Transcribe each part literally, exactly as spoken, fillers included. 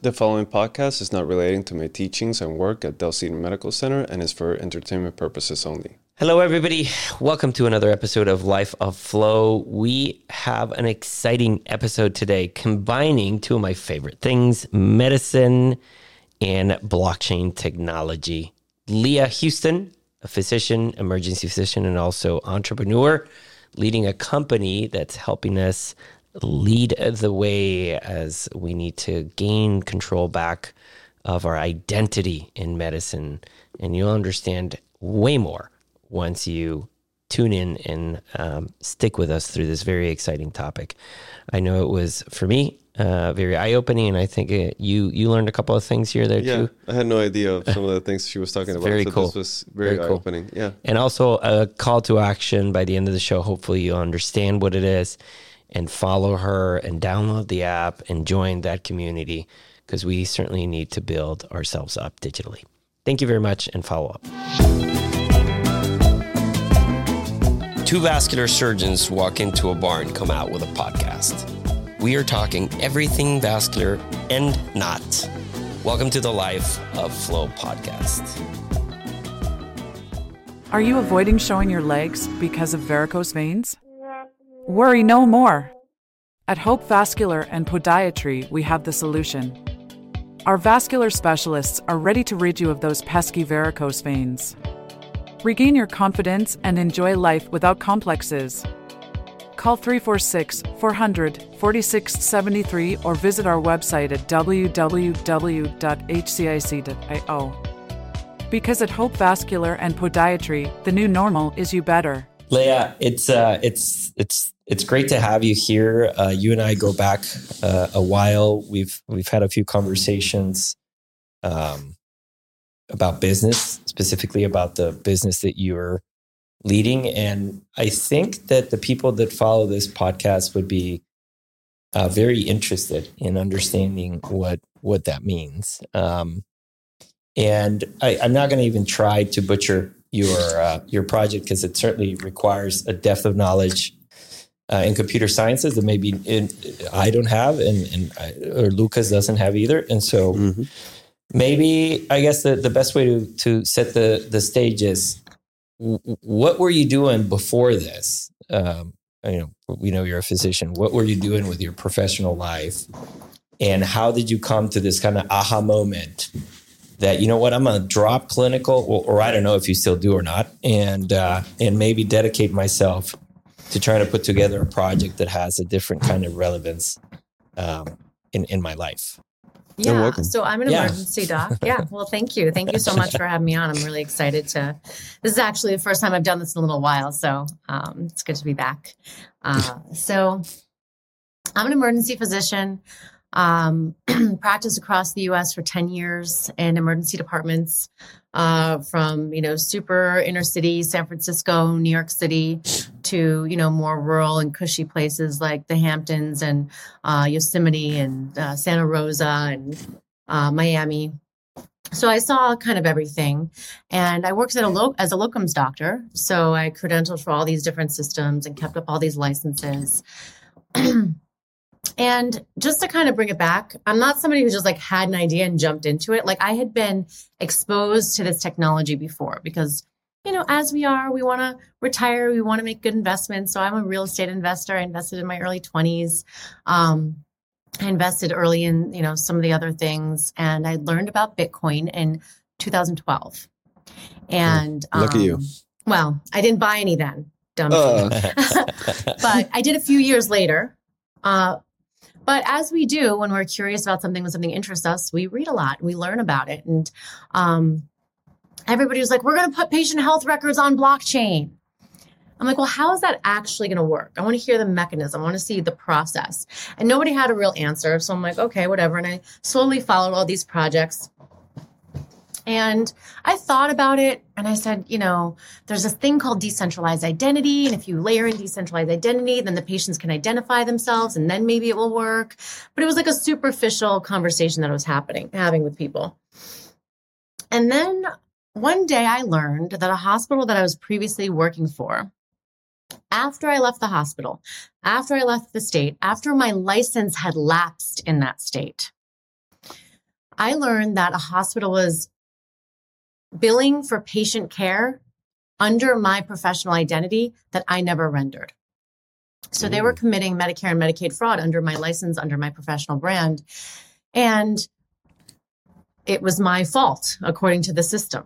The following podcast is not relating to my teachings and work at Del Cedar Medical Center and is for entertainment purposes only. Hello, everybody. Welcome to another episode of Life of Flow. We have an exciting episode today combining two of my favorite things, medicine and blockchain technology. Leah Houston, a physician, emergency physician, and also entrepreneur, leading a company that's helping us lead the way as we need to gain control back of our identity in medicine. And you'll understand way more once you tune in and um, stick with us through this very exciting topic. I know it was, for me, uh, very eye-opening, and I think it, you you learned a couple of things here there yeah, too. I had no idea of some of the things she was talking about. Very so cool. This was very, very cool. eye-opening. Yeah. And also a call to action by the end of the show. Hopefully you'll understand what it is and follow her and download the app and join that community, because we certainly need to build ourselves up digitally. Thank you very much, and follow up. Two vascular surgeons walk into a bar and come out with a podcast. We are talking everything vascular and not. Welcome to the Life of Flow podcast. Are you avoiding showing your legs because of varicose veins? Worry no more. At Hope Vascular and Podiatry, we have the solution. Our vascular specialists are ready to rid you of those pesky varicose veins. Regain your confidence and enjoy life without complexes. Call three four six, four hundred, forty-six seventy-three or visit our website at w w w dot h c i c dot i o. Because at Hope Vascular and Podiatry, the new normal is you better. Leah, it's uh, it's it's it's great to have you here. Uh, you and I go back uh, a while. We've we've had a few conversations um, about business, specifically about the business that you're leading, and I think that the people that follow this podcast would be uh, very interested in understanding what what that means. Um, and I, I'm not going to even try to butcher your uh, your project, because it certainly requires a depth of knowledge uh, in computer sciences that maybe in, I don't have, and, and I, or Lucas doesn't have either. And so mm-hmm. maybe I guess the, the best way to to set the the stage is, w- what were you doing before this? Um, you know, we know you're a physician. What were you doing with your professional life, and how did you come to this kind of aha moment that, you know what, I'm going to drop clinical, or, or I don't know if you still do or not, and uh, and maybe dedicate myself to trying to put together a project that has a different kind of relevance um, in, in my life? Yeah, so I'm an yeah. emergency doc. Yeah, well, thank you. Thank you so much for having me on. I'm really excited to, this is actually the first time I've done this in a little while, so um, it's good to be back. Uh, so I'm an emergency physician. Um, practiced across the U S for ten years in emergency departments, uh, from, you know, super inner city, San Francisco, New York City, to, you know, more rural and cushy places like the Hamptons and, uh, Yosemite and, uh, Santa Rosa and, uh, Miami. So I saw kind of everything, and I worked at a lo- as a locums doctor. So I credentialed for all these different systems and kept up all these licenses. And just to kind of bring it back, I'm not somebody who just like had an idea and jumped into it. Like, I had been exposed to this technology before because, you know, as we are, we want to retire, we want to make good investments. So I'm a real estate investor. I invested in my early twenties. Um, I invested early in, you know, some of the other things, and I learned about Bitcoin in two thousand twelve. And oh, look um, at you. Well, I didn't buy any then. Dumb. Uh. But I did a few years later. Uh, But as we do, when we're curious about something, when something interests us, we read a lot, we learn about it. And um, everybody was like, we're going to put patient health records on blockchain. I'm like, well, how is that actually going to work? I want to hear the mechanism. I want to see the process. And nobody had a real answer. So I'm like, okay, whatever. And I slowly followed all these projects. And I thought about it, and I said, you know, there's this thing called decentralized identity. And if you layer in decentralized identity, then the patients can identify themselves, and then maybe it will work. But it was like a superficial conversation that was happening, having with people. And then one day I learned that a hospital that I was previously working for, after I left the hospital, after I left the state, after my license had lapsed in that state, I learned that a hospital was billing for patient care under my professional identity that I never rendered. So they were committing Medicare and Medicaid fraud under my license, under my professional brand. And it was my fault, according to the system.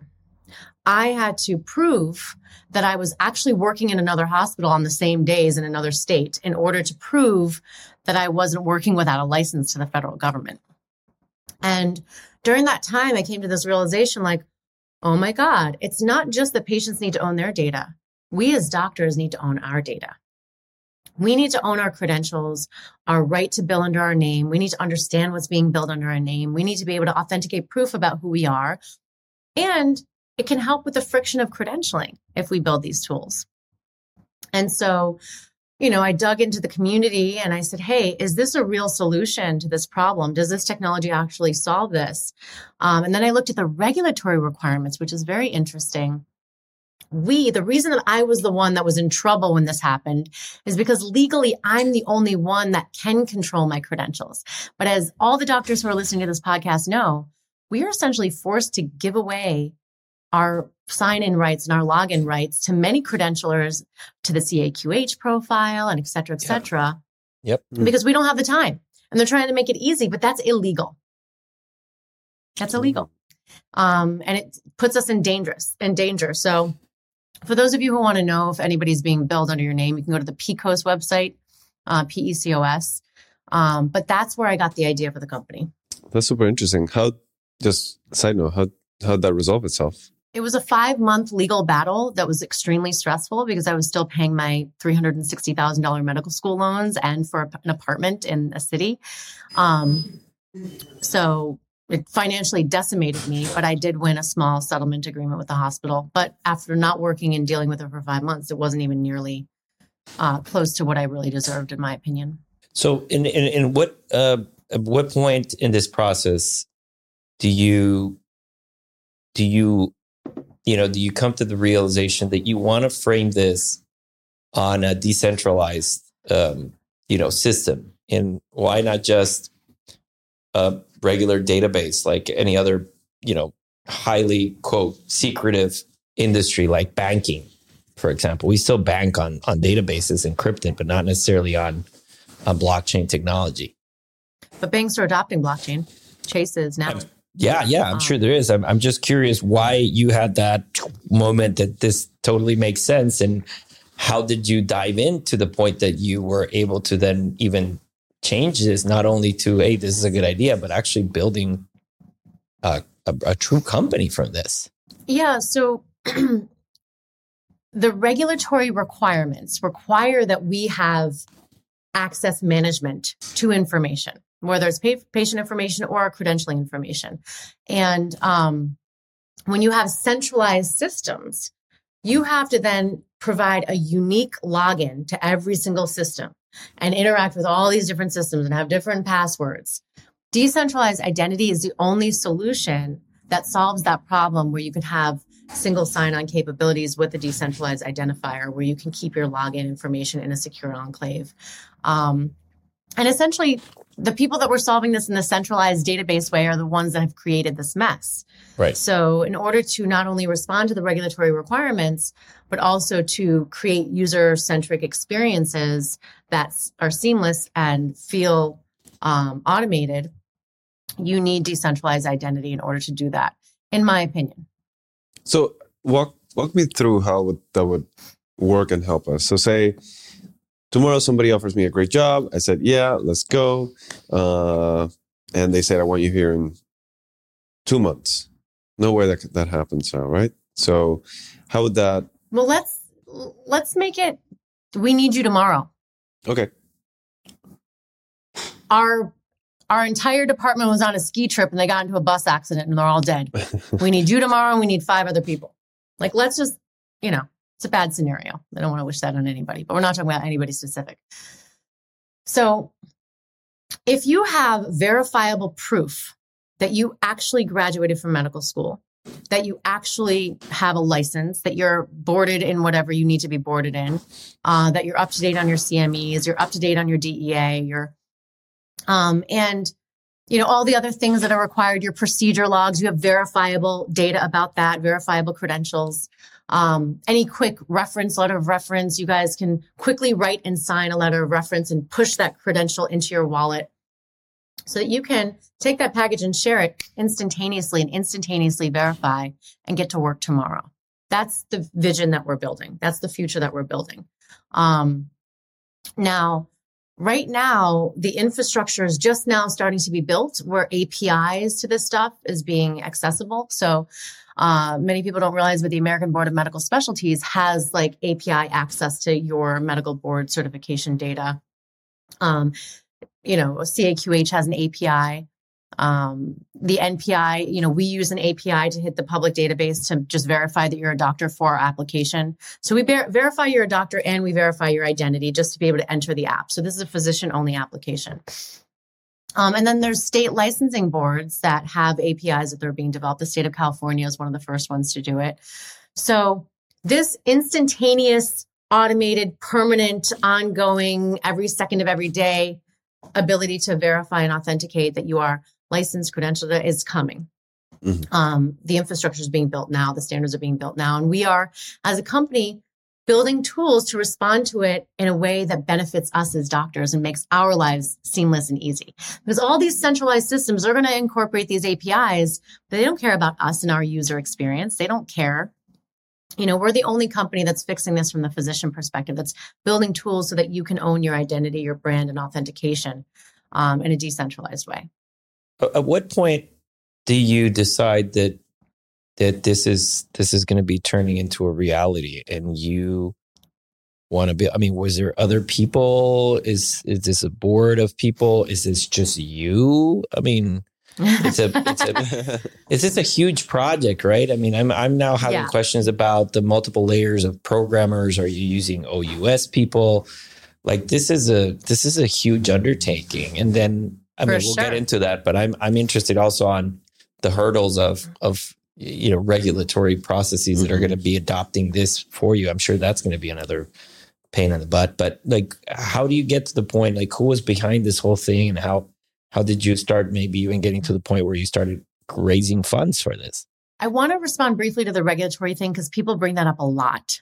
I had to prove that I was actually working in another hospital on the same days in another state in order to prove that I wasn't working without a license to the federal government. And during that time, I came to this realization like, oh my God, it's not just that patients need to own their data. We as doctors need to own our data. We need to own our credentials, our right to bill under our name. We need to understand what's being billed under our name. We need to be able to authenticate proof about who we are. And it can help with the friction of credentialing if we build these tools. And so, you know, I dug into the community and I said, hey, is this a real solution to this problem? Does this technology actually solve this? Um, and then I looked at the regulatory requirements, which is very interesting. We, the reason that I was the one that was in trouble when this happened is because legally I'm the only one that can control my credentials. But as all the doctors who are listening to this podcast know, we are essentially forced to give away our sign-in rights and our login rights to many credentialers, to the C A Q H profile and et cetera, et cetera, yep. Yep. Because we don't have the time and they're trying to make it easy, but that's illegal. That's illegal. Um, and it puts us in dangerous, in danger. So for those of you who want to know if anybody's being billed under your name, you can go to the P C O S website, uh, P E C O S. Um, but that's where I got the idea for the company. That's super interesting. How, just side note, how how'd that resolve itself? It was a five month legal battle that was extremely stressful because I was still paying my three hundred sixty thousand dollars medical school loans and for an apartment in a city. Um, so it financially decimated me, but I did win a small settlement agreement with the hospital. But after not working and dealing with it for five months, it wasn't even nearly uh, close to what I really deserved, in my opinion. So in, in, in what, uh, at what point in this process do you, do you, you know, do you come to the realization that you want to frame this on a decentralized, um, you know, system? And why not just a regular database like any other, you know, highly, quote, secretive industry like banking, for example? We still bank on on databases encrypted, but not necessarily on, on blockchain technology. But banks are adopting blockchain. Chase is now. I'm, yeah, yeah, I'm um, sure there is. I'm, I'm just curious why you had that moment that this totally makes sense. And how did you dive in to the point that you were able to then even change this, not only to, hey, this is a good idea, but actually building a, a, a true company from this? Yeah. So the regulatory requirements require that we have access management to information, whether it's patient information or credentialing information. And um, when you have centralized systems, you have to then provide a unique login to every single system and interact with all these different systems and have different passwords. Decentralized identity is the only solution that solves that problem, where you can have single sign-on capabilities with a decentralized identifier, where you can keep your login information in a secure enclave. Um, and essentially, the people that were solving this in the centralized database way are the ones that have created this mess. Right. So in order to not only respond to the regulatory requirements, but also to create user-centric experiences that are seamless and feel um, automated, you need decentralized identity in order to do that, in my opinion. So walk walk me through how would, that would work and help us. So say tomorrow somebody offers me a great job. I said, yeah, let's go. Uh, and they said, I want you here in two months. No way that that happens now, right? So how would that... Well, let's let's make it, we need you tomorrow. Okay. Our our entire department was on a ski trip and they got into a bus accident and they're all dead. We need you tomorrow and we need five other people. Like, let's just, you know, it's a bad scenario. I don't want to wish that on anybody, but we're not talking about anybody specific. So if you have verifiable proof that you actually graduated from medical school, that you actually have a license, that you're boarded in whatever you need to be boarded in, uh, that you're up to date on your C M Es, you're up to date on your D E A, you're, um, and you know, all the other things that are required, your procedure logs, you have verifiable data about that, verifiable credentials. Um, any quick reference, letter of reference, you guys can quickly write and sign a letter of reference and push that credential into your wallet so that you can take that package and share it instantaneously and instantaneously verify and get to work tomorrow. That's the vision that we're building. That's the future that we're building. Um, now, right now, the infrastructure is just now starting to be built where A P Is to this stuff is being accessible. So uh, many people don't realize, but the American Board of Medical Specialties has like A P I access to your medical board certification data. Um, you know, C A Q H has an A P I. Um, the N P I, you know, we use an A P I to hit the public database to just verify that you're a doctor for our application. So we ver- verify you're a doctor and we verify your identity just to be able to enter the app. So this is a physician-only application. Um, and then there's state licensing boards that have A P Is that they're being developed. The state of California is one of the first ones to do it. So this instantaneous, automated, permanent, ongoing, every second of every day ability to verify and authenticate that you are licensed, credentialed is coming. Mm-hmm. Um, the infrastructure is being built now. The standards are being built now. And we are, as a company, building tools to respond to it in a way that benefits us as doctors and makes our lives seamless and easy. Because all these centralized systems are going to incorporate these A P Is, but they don't care about us and our user experience. They don't care. You know, we're the only company that's fixing this from the physician perspective, that's building tools so that you can own your identity, your brand, and authentication um, in a decentralized way. At what point do you decide that that this is this is going to be turning into a reality, and you want to be? I mean, was there other people? Is is this a board of people? Is this just you? I mean, it's a it's a it's just a huge project, right? I mean, I'm I'm now having yeah. questions about the multiple layers of programmers. Are you using O U S people? Like this is a this is a huge undertaking, and then I mean, For we'll sure. get into that, but I'm I'm interested also on the hurdles of of you know regulatory processes mm-hmm. that are going to be adopting this for you. I'm sure that's going to be another pain in the butt. But like, how do you get to the point? Like, who was behind this whole thing, and how how did you start? Maybe even getting to the point where you started raising funds for this. I want to respond briefly to the regulatory thing because people bring that up a lot.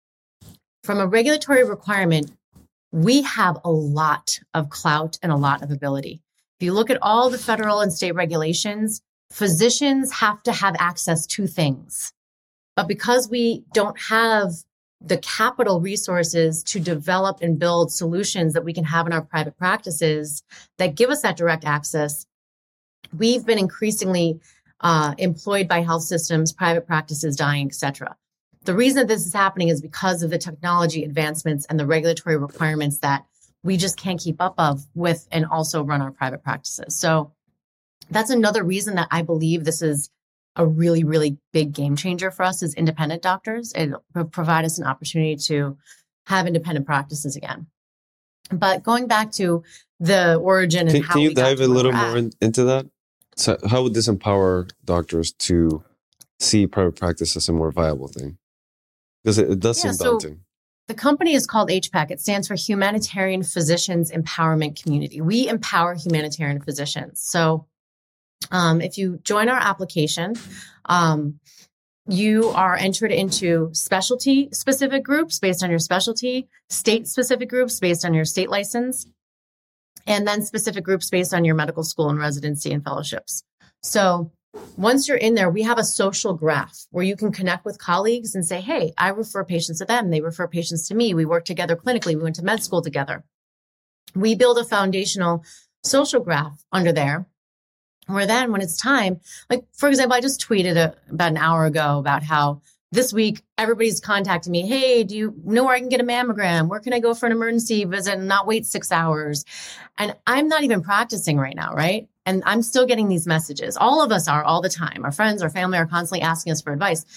From a regulatory requirement, we have a lot of clout and a lot of ability. If you look at all the federal and state regulations, physicians have to have access to things. But because we don't have the capital resources to develop and build solutions that we can have in our private practices that give us that direct access, we've been increasingly uh, employed by health systems, private practices dying, et cetera. The reason that this is happening is because of the technology advancements and the regulatory requirements that we just can't keep up of with and also run our private practices. So that's another reason that I believe this is a really, really big game changer for us as independent doctors. It will provide us an opportunity to have independent practices again. But going back to the origin and can, how can you we got dive to a little where we're more at. in, into that? So how would this empower doctors to see private practice as a more viable thing? Because it, it does Yeah, seem so- daunting. The company is called H PAC. It stands for Humanitarian Physicians Empowerment Community. We empower humanitarian physicians. So um, if you join our application, um, you are entered into specialty specific groups based on your specialty, state specific groups based on your state license, and then specific groups based on your medical school and residency and fellowships. So once you're in there, we have a social graph where you can connect with colleagues and say, hey, I refer patients to them. They refer patients to me. We work together clinically. We went to med school together. We build a foundational social graph under there where then when it's time, like, for example, I just tweeted a, about an hour ago about how this week everybody's contacting me. Hey, do you know where I can get a mammogram? Where can I go for an emergency visit and not wait six hours? And I'm not even practicing right now, right? And I'm still getting these messages. All of us are all the time. Our friends, our family are constantly asking us for advice.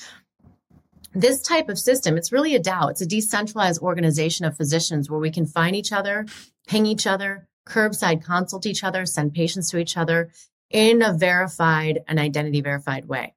This type of system, it's really a DAO. It's a decentralized organization of physicians where we can find each other, ping each other, curbside consult each other, send patients to each other in a verified and identity verified way.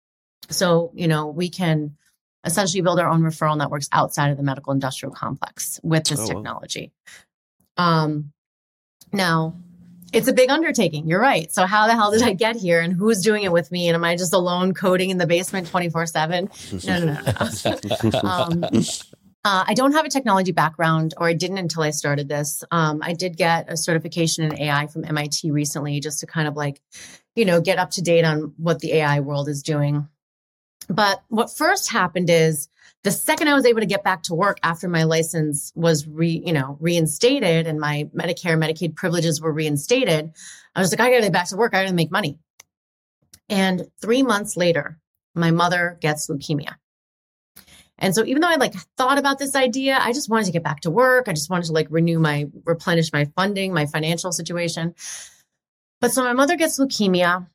So, you know, we can essentially build our own referral networks outside of the medical industrial complex with this Oh, wow. technology. Um, now, It's a big undertaking. You're right. So how the hell did I get here, and who's doing it with me? And am I just alone coding in the basement twenty-four seven? No, no, no, no. um, uh, I don't have a technology background, or I didn't until I started this. Um, I did get a certification in A I from M I T recently, just to kind of like, you know, get up to date on what the A I world is doing. But what first happened is, the second I was able to get back to work after my license was re, you know, reinstated and my Medicare, Medicaid privileges were reinstated, I was like, I gotta get back to work. I gotta make money. And three months later, my mother gets leukemia. And so even though I like thought about this idea, I just wanted to get back to work. I just wanted to like renew my, replenish my funding, my financial situation. But so my mother gets leukemia.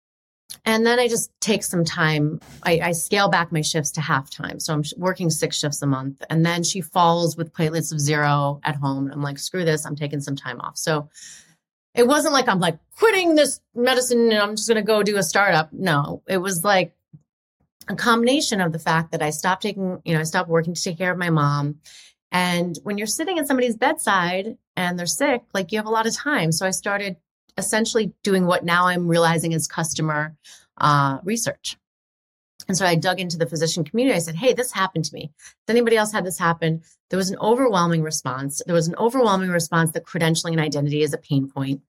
And then I just take some time. I, I scale back my shifts to half time. So I'm working six shifts a month. And then she falls with platelets of zero at home. And I'm like, screw this. I'm taking some time off. So it wasn't like I'm like quitting this medicine and I'm just going to go do a startup. No, it was like a combination of the fact that I stopped taking, you know, I stopped working to take care of my mom. And when you're sitting at somebody's bedside and they're sick, like you have a lot of time. So I started essentially doing what now I'm realizing is customer uh, research. And so I dug into the physician community. I said, hey, this happened to me. Has anybody else had this happen? There was an overwhelming response. There was an overwhelming response that credentialing and identity is a pain point.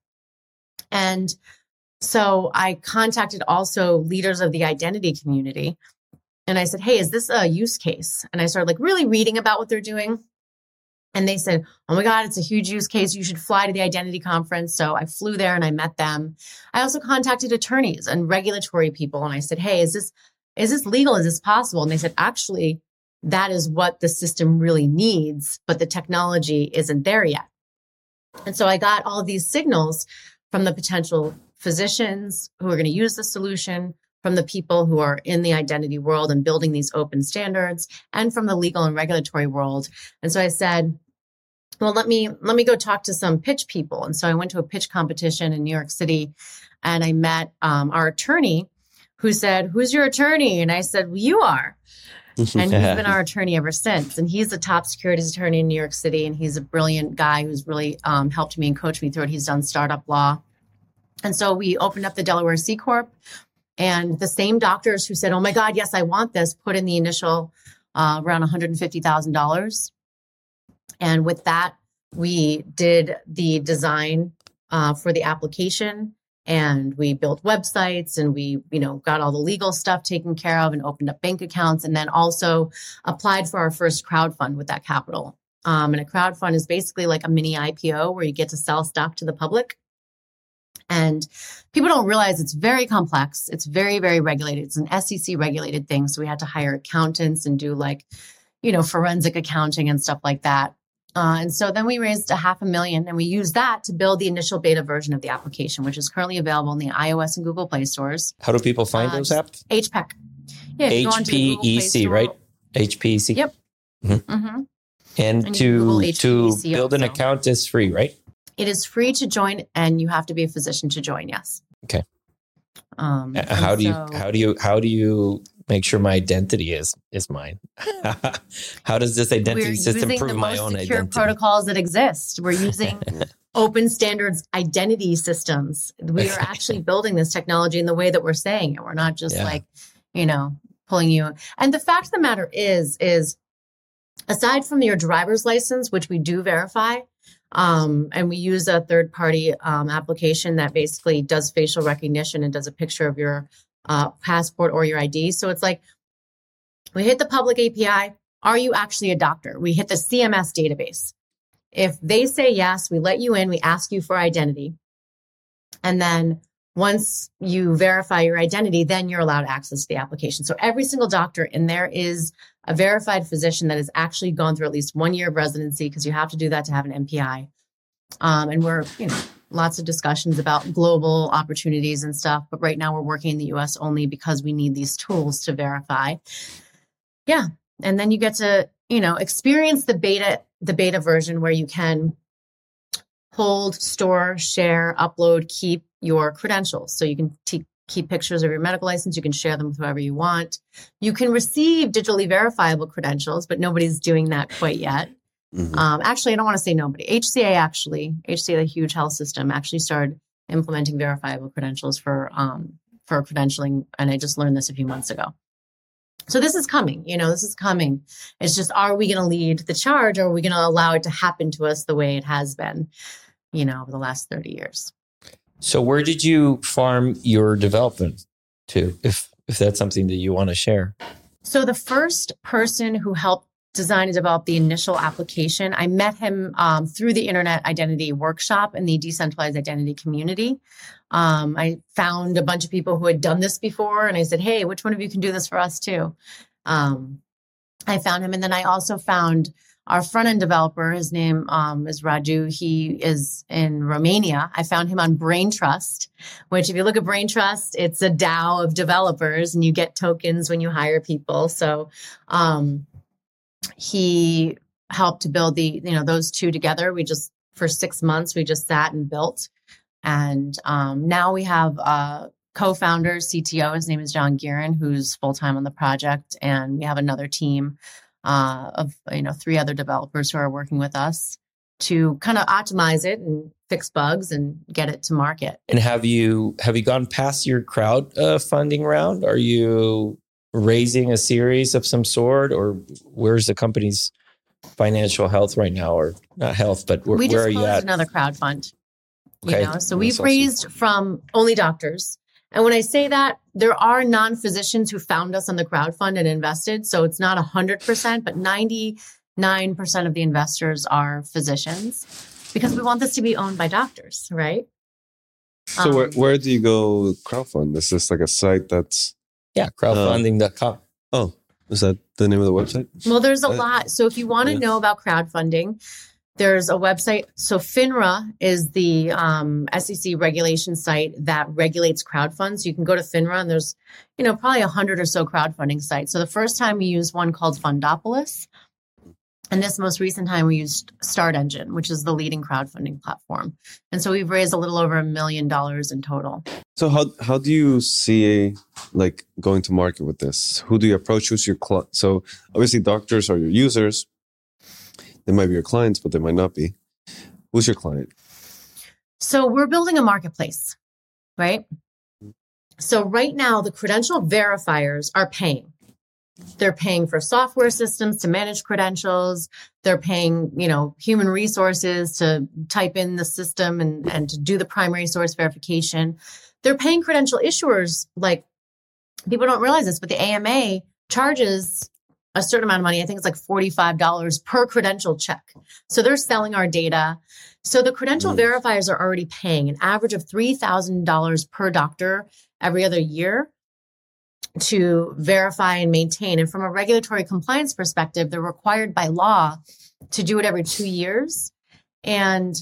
And so I contacted also leaders of the identity community. And I said, hey, is this a use case? And I started like really reading about what they're doing. And they said, oh my God, it's a huge use case. You should fly to the identity conference. So I flew there and I met them. I also contacted attorneys and regulatory people. And I said, hey, is this, is this legal? Is this possible? And they said, actually, that is what the system really needs, but the technology isn't there yet. And so I got all of these signals from the potential physicians who are going to use the solution, from the people who are in the identity world and building these open standards, and from the legal and regulatory world. And so I said, well, let me let me go talk to some pitch people. And so I went to a pitch competition in New York City, and I met um, our attorney, who said, who's your attorney? And I said, well, you are. And he's been our attorney ever since. And he's a top securities attorney in New York City. And he's a brilliant guy who's really um, helped me and coached me through it. He's done startup law. And so we opened up the Delaware C Corp. And the same doctors who said, oh my God, yes, I want this, put in the initial uh, around one hundred fifty thousand dollars. And with that, we did the design uh, for the application, and we built websites, and we, you know, got all the legal stuff taken care of and opened up bank accounts, and then also applied for our first crowdfund with that capital. Um, and a crowdfund is basically like a mini I P O where you get to sell stock to the public. And people don't realize it's very complex. It's very, very regulated. It's an S E C regulated thing. So we had to hire accountants and do like, you know, forensic accounting and stuff like that. Uh, and so then we raised a half a million, and we used that to build the initial beta version of the application, which is currently available in the iOS and Google Play stores. How do people find uh, those apps? H P E C. Yeah, H P E C, right? H P E C. Yep. Mm-hmm. Mm-hmm. And, and to, to build also. An account is free, right? It is free to join, and you have to be a physician to join. Yes. Okay. Um, how do so, you how do you how do you make sure my identity is is mine? How does this identity system prove my own identity? We're using the most secure protocols that exist. We're using open standards identity systems. We are actually building this technology in the way that we're saying it. We're not just yeah. like, you know, pulling you. And the fact of the matter is, is aside from your driver's license, which we do verify, Um, and we use a third party um, application that basically does facial recognition and does a picture of your uh, passport or your I D. So it's like, we hit the public A P I. Are you actually a doctor? We hit the C M S database. If they say yes, we let you in, we ask you for identity. And then once you verify your identity, then you're allowed access to the application. So every single doctor in there is a verified physician that has actually gone through at least one year of residency, because you have to do that to have an M P I. Um, and we're, you know, lots of discussions about global opportunities and stuff. But right now we're working in the U S only because we need these tools to verify. Yeah. And then you get to, you know, experience the beta, the beta version where you can hold, store, share, upload, keep your credentials. So you can t- keep pictures of your medical license. You can share them with whoever you want. You can receive digitally verifiable credentials, but nobody's doing that quite yet. Mhm. Um, actually, I don't want to say nobody. H C A actually, H C A, the huge health system, actually started implementing verifiable credentials for um, for credentialing, and I just learned this a few months ago. So this is coming, you know, this is coming. It's just, are we going to lead the charge, or are we going to allow it to happen to us the way it has been, you know, over the last thirty years? So where did you farm your development to, if if that's something that you want to share? So the first person who helped design and develop the initial application, I met him um, through the Internet Identity Workshop in the decentralized identity community. Um, I found a bunch of people who had done this before, and I said, hey, which one of you can do this for us too? Um, I found him. And then I also found our front-end developer. His name um, is Raju. He is in Romania. I found him on Braintrust, which if you look at Braintrust, it's a DAO of developers, and you get tokens when you hire people. So um, he helped to build the, you know, those two together. We just, for six months, we just sat and built. And um, now we have a co-founder, C T O. His name is John Guerin, who's full-time on the project. And we have another team uh, of, you know, three other developers who are working with us to kind of optimize it and fix bugs and get it to market. And have you have you gone past your crowd uh, funding round? Are you raising a series of some sort, or where's the company's financial health right now, or not health, but where, we just where are you closed at? another crowd fund. Okay. You know, so we've That's awesome. raised from only doctors. And when I say that, there are non-physicians who found us on the crowd fund and invested. So it's not one hundred percent, but ninety-nine percent of the investors are physicians, because we want this to be owned by doctors, right? So Um, where, where do you go crowdfund? Is this like a site that's, Yeah, crowdfunding dot com. oh, is that the name of the website? Well, there's a Uh, lot. So if you want to yeah. know about crowdfunding, there's a website. So FINRA is the um, S E C regulation site that regulates crowdfunds. You can go to FINRA, and there's, you know, probably a hundred or so crowdfunding sites. So the first time we used one called Fundopolis, and this most recent time we used Start Engine, which is the leading crowdfunding platform. And so we've raised a little over a million dollars in total. So how how do you see like going to market with this? Who do you approach? Who's your client? So obviously doctors are your users. They might be your clients, but they might not be. Who's your client? So we're building a marketplace, right? So right now, the credential verifiers are paying. They're paying for software systems to manage credentials. They're paying, you know, human resources to type in the system and, and to do the primary source verification. They're paying credential issuers. Like, people don't realize this, but the A M A charges a certain amount of money. I think it's like forty-five dollars per credential check. So they're selling our data. So the credential Mm. verifiers are already paying an average of three thousand dollars per doctor every other year to verify and maintain. And from a regulatory compliance perspective, they're required by law to do it every two years. And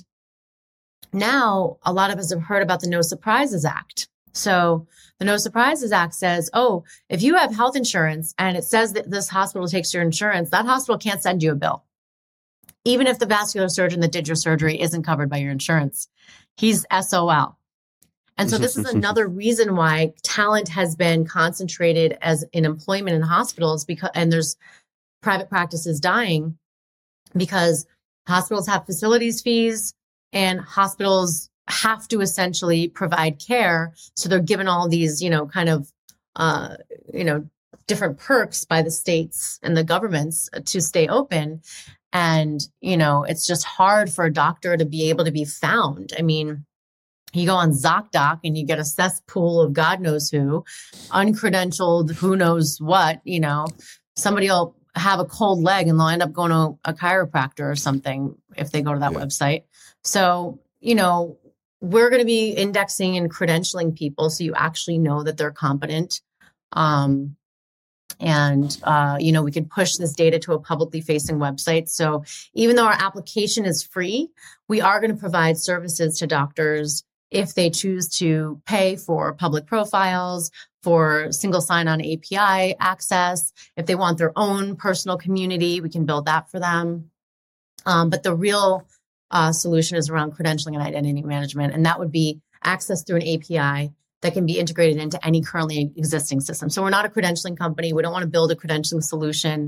now a lot of us have heard about the No Surprises Act. So the No Surprises Act says, oh, if you have health insurance and it says that this hospital takes your insurance, that hospital can't send you a bill. Even if the vascular surgeon that did your surgery isn't covered by your insurance, he's S O L. And so this is another reason why talent has been concentrated as in employment in hospitals, because, and there's private practices dying because hospitals have facilities fees and hospitals have to essentially provide care. So they're given all these, you know, kind of, uh, you know, different perks by the states and the governments to stay open. And, you know, it's just hard for a doctor to be able to be found. I mean, you go on ZocDoc and you get a cesspool of God knows who, uncredentialed, who knows what, you know, somebody will have a cold leg and they'll end up going to a chiropractor or something if they go to that Yeah. website. So, you know, we're going to be indexing and credentialing people so you actually know that they're competent. Um, and, uh, you know, we could push this data to a publicly facing website. So even though our application is free, we are going to provide services to doctors if they choose to pay for public profiles, for single sign-on A P I access. If they want their own personal community, we can build that for them. Um, but the real uh, solution is around credentialing and identity management. And that would be access through an A P I that can be integrated into any currently existing system. So we're not a credentialing company. We don't want to build a credentialing solution.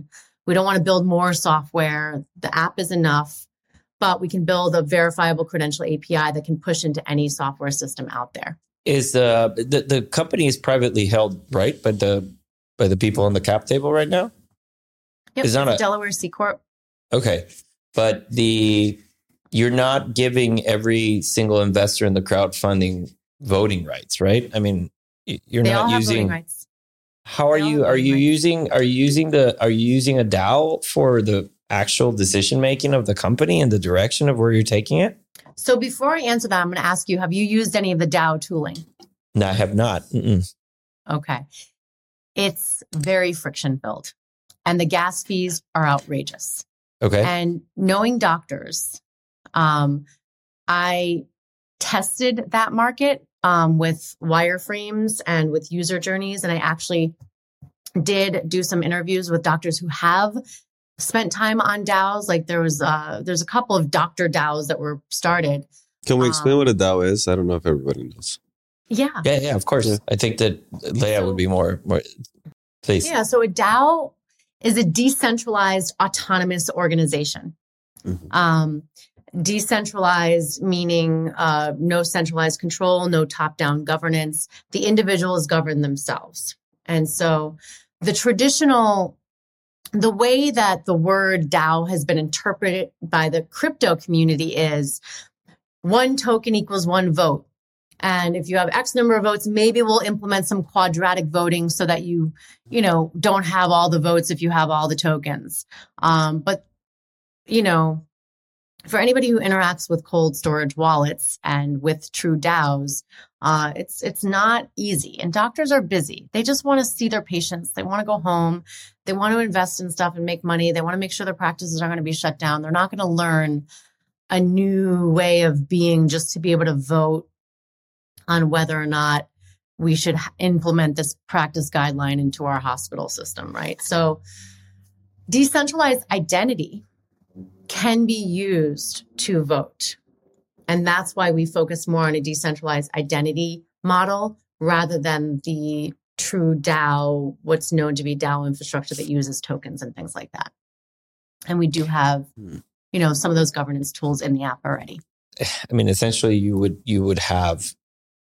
We don't want to build more software. The app is enough, but we can build a verifiable credential A P I that can push into any software system out there. Is uh, the the company is privately held, right? By the by the people on the cap table right now? Yep, It's not it's a- Delaware C Corp. Okay. But the you're not giving every single investor in the crowdfunding voting rights, right? I mean, y- you're They all not have voting using rights. how are they all you have are voting you rights. using are you using the are you using a DAO for the actual decision making of the company and the direction of where you're taking it? So before I answer that, I'm going to ask you, have you used any of the DAO tooling? No, I have not. Mm-mm. Okay. It's very friction filled and the gas fees are outrageous. Okay. And knowing doctors, um, I tested that market um, with wireframes and with user journeys. And I actually did do some interviews with doctors who have spent time on DAOs. Like there was, uh, there's a couple of doctor DAOs that were started. Can we explain Um, what a DAO is? I don't know if everybody knows. Yeah. Yeah, yeah, of course. Yeah. I think that Leia would be more more please. Yeah. So a DAO is a decentralized autonomous organization. Mhm. Um, decentralized meaning uh, no centralized control, no top-down governance. The individuals govern themselves. And so the traditional, the way that the word DAO has been interpreted by the crypto community is one token equals one vote. And if you have X number of votes, maybe we'll implement some quadratic voting so that you, you know, don't have all the votes if you have all the tokens. Um, but, you know, for anybody who interacts with cold storage wallets and with true DAOs, uh, it's it's not easy. And doctors are busy. They just want to see their patients. They want to go home. They want to invest in stuff and make money. They want to make sure their practices aren't going to be shut down. They're not going to learn a new way of being just to be able to vote on whether or not we should h- implement this practice guideline into our hospital system, right? So decentralized identity can be used to vote. And that's why we focus more on a decentralized identity model rather than the true DAO, what's known to be DAO infrastructure that uses tokens and things like that. And we do have, Hmm. you know, some of those governance tools in the app already. I mean, essentially, you would you would have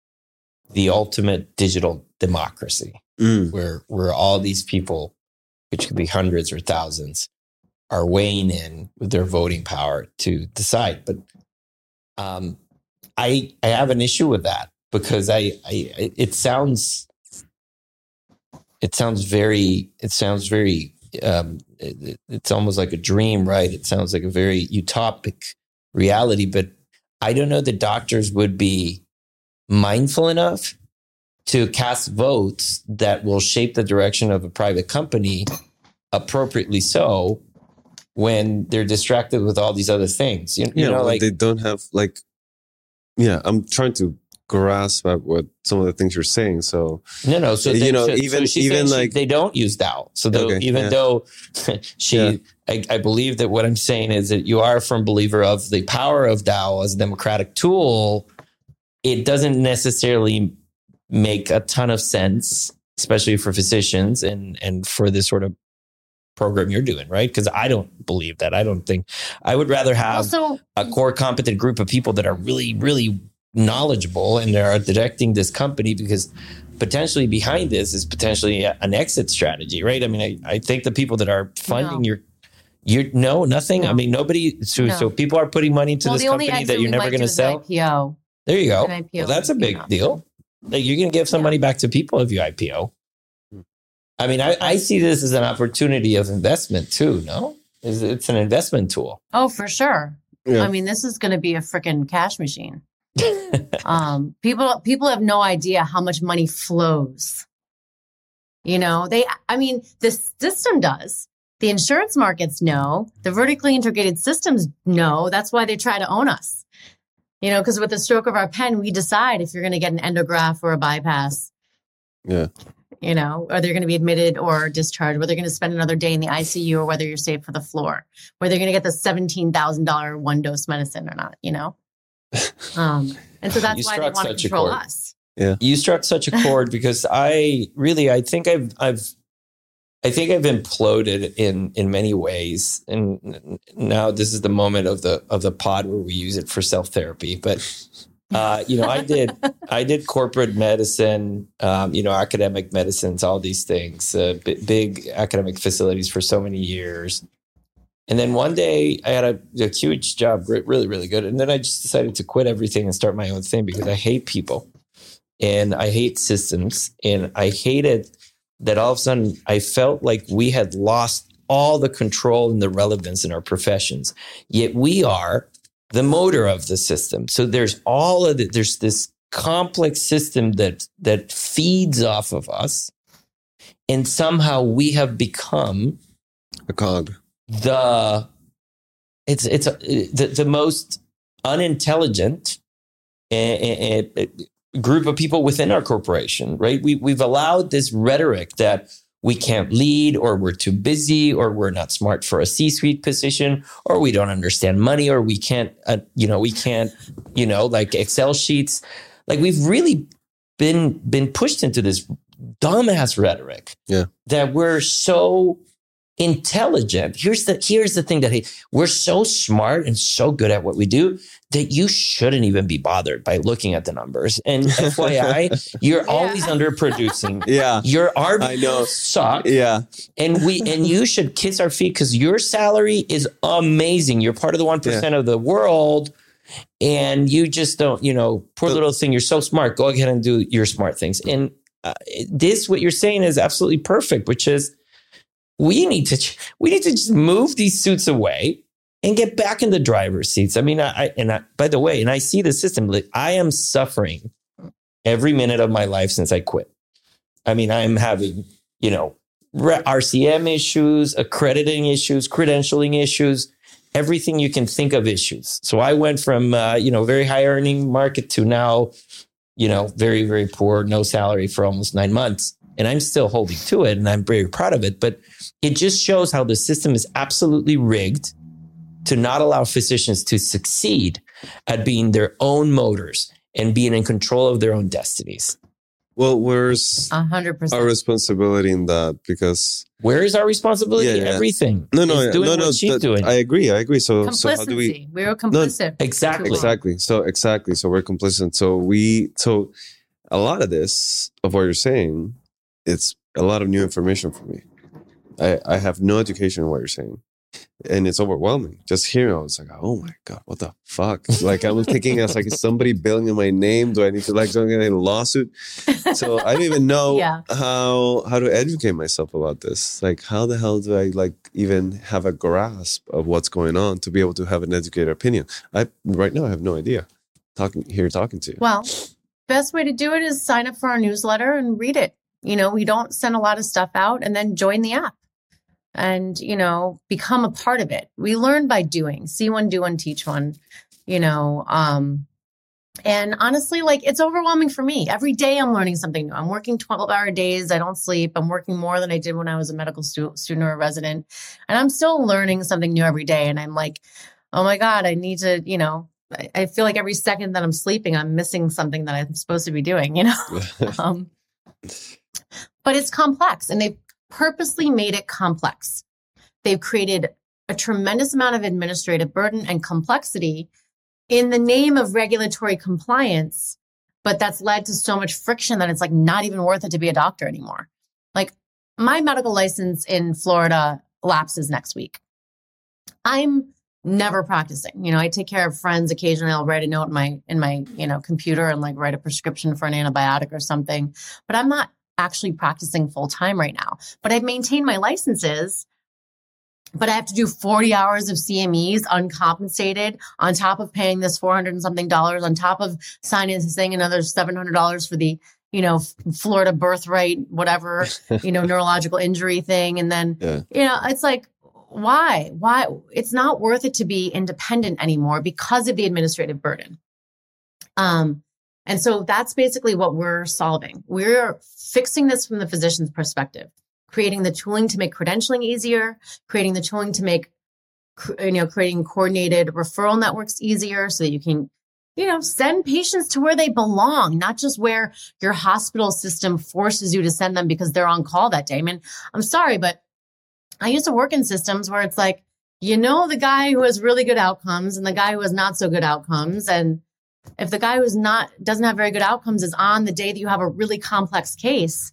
the ultimate digital democracy, Mm. where where all these people, which could be hundreds or thousands, are weighing in with their voting power to decide. But um, I I have an issue with that because I, I it sounds it sounds very it sounds very um, it, it's almost like a dream, right? It sounds like a very utopic reality, but I don't know that doctors would be mindful enough to cast votes that will shape the direction of a private company appropriately so when they're distracted with all these other things. You, you Yeah, know, well, like they don't have like. Yeah, I'm trying to grasp at what some of the things you're saying. So no, no. So You they, know, so, even- so she's even saying she- like- they don't use DAO. So though, Okay, even yeah. though she, Yeah. I, I believe that what I'm saying is that you are a firm believer of the power of DAO as a democratic tool. It doesn't necessarily make a ton of sense, especially for physicians and and for this sort of program you're doing, right? Because I don't believe that. I don't think I would rather have Also, a core competent group of people that are really, really knowledgeable and are directing this company, because potentially behind this is potentially a- an exit strategy, right? I mean, I, I think the people that are funding No. your, you no, nothing. I No. mean, nobody. So, No. so people are putting money into well, this the only company exit that you're we never might going do to is an sell. I P O. There you go. An I P O Well, that's a would be big an option. deal. Like you're going to give some Yeah. money back to people if you I P O. I mean, I, I see this as an opportunity of investment too. No, it's, it's an investment tool. Oh, for sure. Yeah. I mean, this is going to be a freaking cash machine. um, people, people have no idea how much money flows. You know, they, I mean, the system does. The insurance markets know. The vertically integrated systems know. That's why they try to own us. You know, because with the stroke of our pen, we decide if you're going to get an endograph or a bypass. Yeah. You know, whether you're going to be admitted or discharged, whether you're going to spend another day in the I C U or whether you're safe for the floor, whether you're going to get the seventeen thousand dollars one dose medicine or not, you know? Um, and so that's You why they struck want to such a control chord. us. You struck such a chord because I really, I think I've, I've, I think I've imploded in in many ways, and now this is the moment of the of the pod where we use it for self therapy. But uh, you know, I did I did corporate medicine, um, you know, academic medicines, all these things, uh, b- big academic facilities for so many years. And then one day I had a, a huge job, really, really good. And then I just decided to quit everything and start my own thing because I hate people and I hate systems. And I hated that all of a sudden I felt like we had lost all the control and the relevance in our professions. Yet we are the motor of the system. So there's all of it. There's this complex system that that feeds off of us. And somehow we have become a cog. The it's it's a, the, the most unintelligent a, a, a group of people within our corporation, right? We we've allowed this rhetoric that we can't lead, or we're too busy, or we're not smart for a C-suite position, or we don't understand money, or we can't, uh, you know, we can't, you know, like Excel sheets. Like we've really been been pushed into this dumbass rhetoric. Yeah, that we're so intelligent. Here's the here's the thing that hey, we're so smart and so good at what we do that you shouldn't even be bothered by looking at the numbers. And F Y I, you're yeah. always underproducing. Yeah, your R I know suck. Yeah, and we and you should kiss our feet because your salary is amazing. You're part of the one yeah. percent of the world, and you just don't. You know, poor but, little thing. You're so smart. Go ahead and do your smart things. And uh, this, what you're saying, is absolutely perfect. Which is. We need to we need to just move these suits away and get back in the driver's seats. I mean, I and I, by the way, and I see the system. Like, I am suffering every minute of my life since I quit. I mean, I am having, you know, R C M issues, accrediting issues, credentialing issues, everything you can think of issues. So I went from uh, you know very high earning market to now, you know, very very poor, no salary for almost nine months. And I'm still holding to it, and I'm very proud of it. But it just shows how the system is absolutely rigged to not allow physicians to succeed at being their own motors and being in control of their own destinies. Well, where's one hundred percent our responsibility in that? Because where is our responsibility? Yeah, yeah. Everything. No, no, it's doing no, no. what she's that, doing. I agree. I agree. So, complicity. so how do we? We were complicit. No, exactly. Exactly. So exactly. So we're complicit. So we. So a lot of this of what you're saying. It's a lot of new information for me. I, I have no education in what you're saying. And it's overwhelming. Just hearing, I was like, oh my God, what the fuck? Like, I was thinking, as like, is somebody billing in my name? Do I need to like something in a lawsuit? So I don't even know yeah. how how to educate myself about this. Like, how the hell do I like even have a grasp of what's going on to be able to have an educated opinion? I right now I have no idea. Talking here, talking to you. Well, best way to do it is sign up for our newsletter and read it. You know, we don't send a lot of stuff out, and then join the app and, you know, become a part of it. We learn by doing, see one, do one, teach one, you know, um, and honestly, like, it's overwhelming for me. Every day I'm learning something new. I'm working twelve hour days. I don't sleep. I'm working more than I did when I was a medical stu- student or a resident, and I'm still learning something new every day. And I'm like, oh my God, I need to, you know, I, I feel like every second that I'm sleeping, I'm missing something that I'm supposed to be doing, you know? um, But it's complex, and they've purposely made it complex. They've created a tremendous amount of administrative burden and complexity in the name of regulatory compliance, but that's led to so much friction that it's like not even worth it to be a doctor anymore. Like, my medical license in Florida lapses next week. I'm never practicing. You know, I take care of friends. Occasionally I'll write a note in my, in my, you know, computer and like write a prescription for an antibiotic or something, but I'm not actually practicing full time right now. But I've maintained my licenses, but I have to do forty hours of C M Es uncompensated on top of paying this four hundred and something dollars, on top of signing and saying another seven hundred dollars for the, you know, Florida birthright, whatever, you know, neurological injury thing. And then, yeah. you know, it's like, why, why? It's not worth it to be independent anymore because of the administrative burden. Um, And so that's basically what we're solving. We're fixing this from the physician's perspective, creating the tooling to make credentialing easier, creating the tooling to make, you know, creating coordinated referral networks easier so that you can you know, send patients to where they belong, not just where your hospital system forces you to send them because they're on call that day. I mean, I'm sorry, but I used to work in systems where it's like, you know, the guy who has really good outcomes and the guy who has not so good outcomes. And if the guy who's not, doesn't have very good outcomes is on the day that you have a really complex case,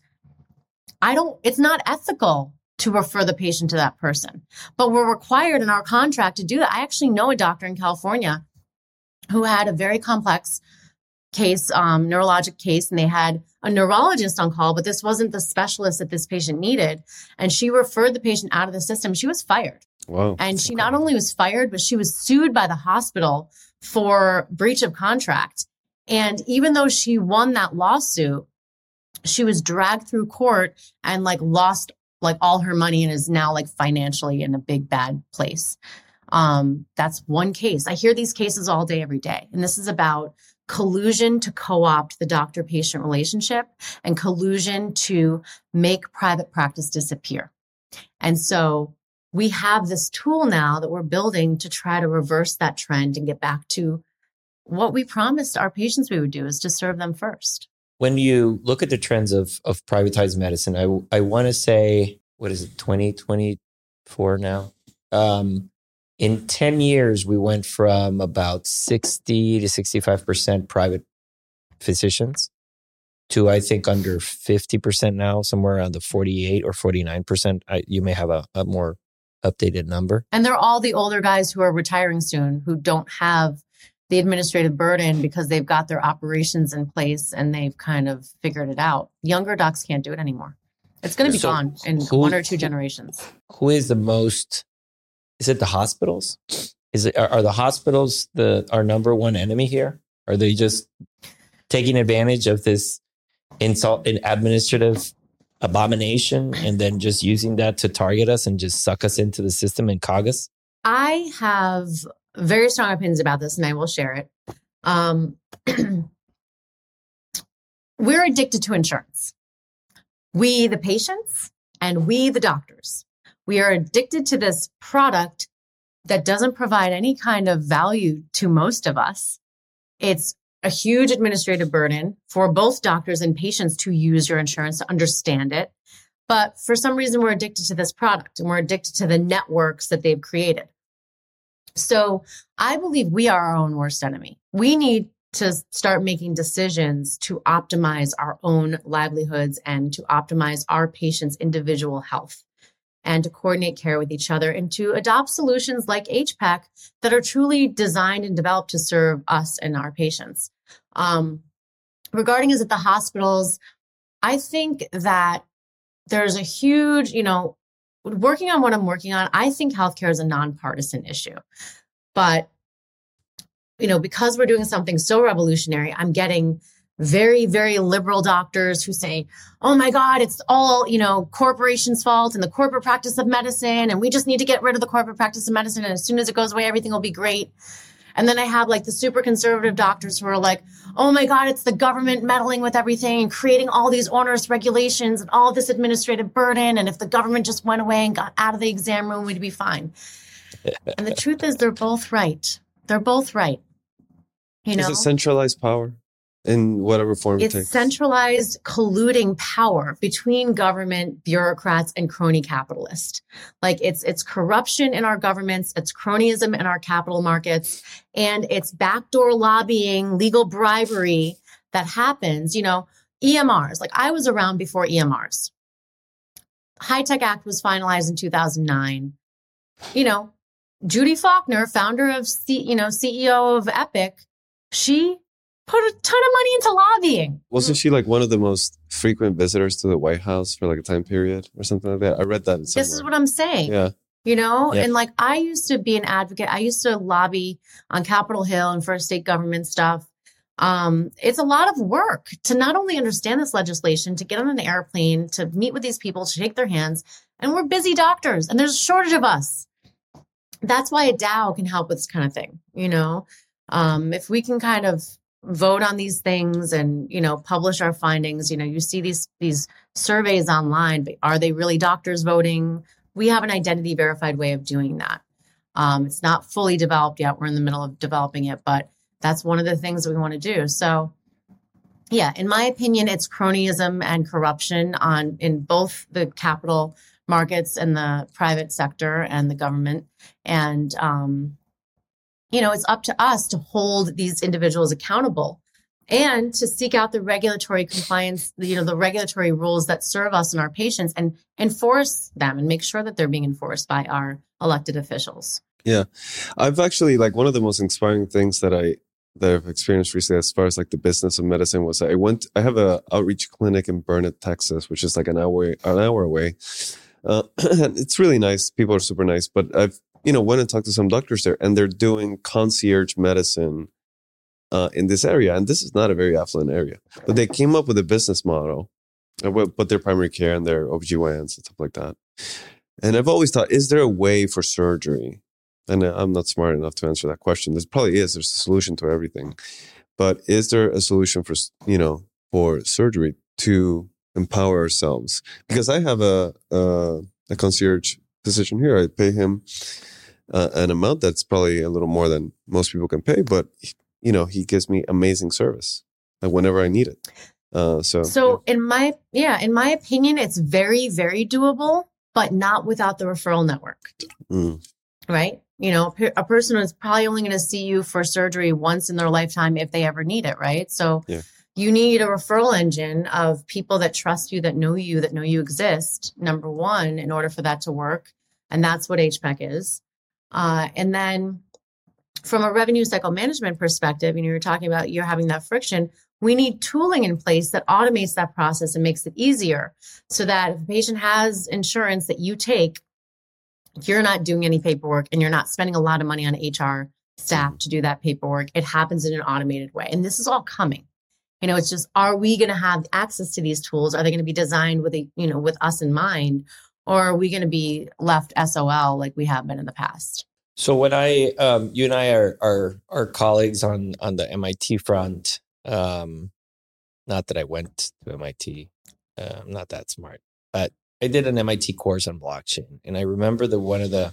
I don't, it's not ethical to refer the patient to that person. But we're required in our contract to do that. I actually know a doctor in California who had a very complex case, um, neurologic case, and they had a neurologist on call, but this wasn't the specialist that this patient needed. And she referred the patient out of the system. She was fired. Wow. And she not only was fired, but she was sued by the hospital for breach of contract. And even though she won that lawsuit, she was dragged through court and like lost like all her money and is now like financially in a big bad place. Um, that's one case. I hear these cases all day, every day. And this is about collusion to co-opt the doctor-patient relationship and collusion to make private practice disappear. And so we have this tool now that we're building to try to reverse that trend and get back to what we promised our patients we would do, is to serve them first. When you look at the trends of of privatized medicine, I I want to say, what is it, twenty twenty-four now? Um, in ten years, we went from about sixty to sixty-five percent private physicians to, I think, under fifty percent now, somewhere around the forty-eight or forty-nine percent. I, you may have a, a more updated number. And they're all the older guys who are retiring soon, who don't have the administrative burden because they've got their operations in place and they've kind of figured it out. Younger docs can't do it anymore. It's going to be So gone in who- one or two generations. Who is the most? Is it the hospitals? Is it are, are the hospitals the our number one enemy here? Are they just taking advantage of this insult and administrative abomination and then just using that to target us and just suck us into the system and cog us? I have very strong opinions about this, and I will share it. Um, we're addicted to insurance. We, the patients, and we, the doctors. We are addicted to this product that doesn't provide any kind of value to most of us. It's a huge administrative burden for both doctors and patients to use your insurance, to understand it. But for some reason, we're addicted to this product and we're addicted to the networks that they've created. So I believe we are our own worst enemy. We need to start making decisions to optimize our own livelihoods and to optimize our patients' individual health and to coordinate care with each other and to adopt solutions like H P E C that are truly designed and developed to serve us and our patients. Um, regarding is it the hospitals, I think that there's a huge, you know, working on what I'm working on, I think healthcare is a nonpartisan issue. But, you know, because we're doing something so revolutionary, I'm getting very, very liberal doctors who say, oh my God, it's all, you know, corporations' fault and the corporate practice of medicine. And we just need to get rid of the corporate practice of medicine. And as soon as it goes away, everything will be great. And then I have like the super conservative doctors who are like, oh my God, it's the government meddling with everything and creating all these onerous regulations and all this administrative burden. And if the government just went away and got out of the exam room, we'd be fine. And the truth is they're both right. They're both right. You know, Is it centralized power in whatever form it it's takes? centralized colluding power between government, bureaucrats, and crony capitalists. Like it's it's corruption in our governments, it's cronyism in our capital markets, and it's backdoor lobbying, legal bribery that happens. You know, E M Rs. Like I was around before E M Rs. HITECH Act was finalized in two thousand nine. You know, Judy Faulkner, founder of C, you know C E O of Epic, she put a ton of money into lobbying. Wasn't she like one of the most frequent visitors to the White House for like a time period or something like that? I read that somewhere. This is what I'm saying. Yeah. You know, Yeah. and like I used to be an advocate. I used to lobby on Capitol Hill and for state government stuff. Um, it's a lot of work to not only understand this legislation, to get on an airplane, to meet with these people, to shake their hands. And we're busy doctors and there's a shortage of us. That's why a DAO can help with this kind of thing. You know, um, if we can kind of vote on these things and, you know, publish our findings, you know, you see these, these surveys online, but are they really doctors voting? We have an identity verified way of doing that. Um, it's not fully developed yet. We're in the middle of developing it, but that's one of the things that we want to do. So yeah, in my opinion, it's cronyism and corruption on in both the capital markets and the private sector and the government. And, um, you know, it's up to us to hold these individuals accountable and to seek out the regulatory compliance, you know, the regulatory rules that serve us and our patients and enforce them and make sure that they're being enforced by our elected officials. Yeah. I've actually, like, one of the most inspiring things that I, that I've experienced recently as far as like the business of medicine was I went, I have a outreach clinic in Burnet, Texas, which is like an hour, an hour away. Uh, and it's really nice. People are super nice, but I've, you know, went and talked to some doctors there and they're doing concierge medicine uh, in this area. And this is not a very affluent area, but they came up with a business model, but their primary care and their O B G Y Ns and stuff like that. And I've always thought, is there a way for surgery? And I'm not smart enough to answer that question. There probably is. There's a solution to everything. But is there a solution for, you know, for surgery to empower ourselves? Because I have a a, a concierge physician here. I pay him uh, an amount that's probably a little more than most people can pay. But, you know, he gives me amazing service like whenever I need it. Uh, so, so yeah. in my, yeah, in my opinion, it's very, very doable, but not without the referral network. Mm. Right? You know, a person is probably only going to see you for surgery once in their lifetime if they ever need it, right? So yeah. you need a referral engine of people that trust you, that know you, that know you exist, number one, in order for that to work. And that's what H P E C is. Uh, and then from a revenue cycle management perspective, you know, you're talking about you're having that friction. We need tooling in place that automates that process and makes it easier so that if a patient has insurance that you take, you're not doing any paperwork and you're not spending a lot of money on H R staff to do that paperwork. It happens in an automated way. And this is all coming. You know, it's just, are we going to have access to these tools? Are they going to be designed with a, you know, with us in mind? Or are we going to be left S O L like we have been in the past? So when I, um, you and I are, are, are colleagues on, on the M I T front, um, not that I went to M I T, uh, I'm not that smart, but I did an M I T course on blockchain. And I remember that one of the